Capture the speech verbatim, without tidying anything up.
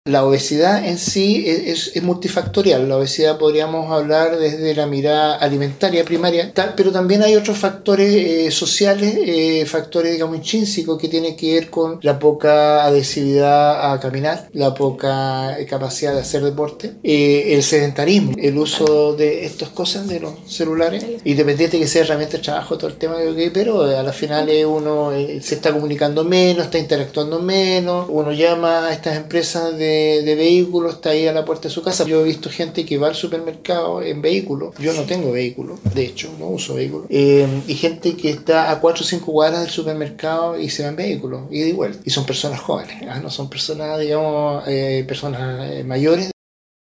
La obesidad en sí es, es, es multifactorial. La obesidad podríamos hablar desde la mirada alimentaria primaria, ta, pero también hay otros factores eh, sociales, eh, factores digamos intrínsecos que tienen que ver con la poca adhesividad a caminar, la poca eh, capacidad de hacer deporte, eh, el sedentarismo, el uso de estas cosas de los celulares, independiente que sea herramienta de trabajo, todo el tema, okay, pero eh, a la final eh, uno eh, se está comunicando menos, está interactuando menos, uno llama a estas empresas de de vehículos, está ahí a la puerta de su casa. Yo he visto gente que va al supermercado en vehículo. Yo no tengo vehículo, de hecho, no uso vehículo. Eh, y gente que está a cuatro o cinco cuadras del supermercado y se va en vehículo, y de igual. Y son personas jóvenes, ¿eh? No son personas, digamos, eh, personas eh, mayores.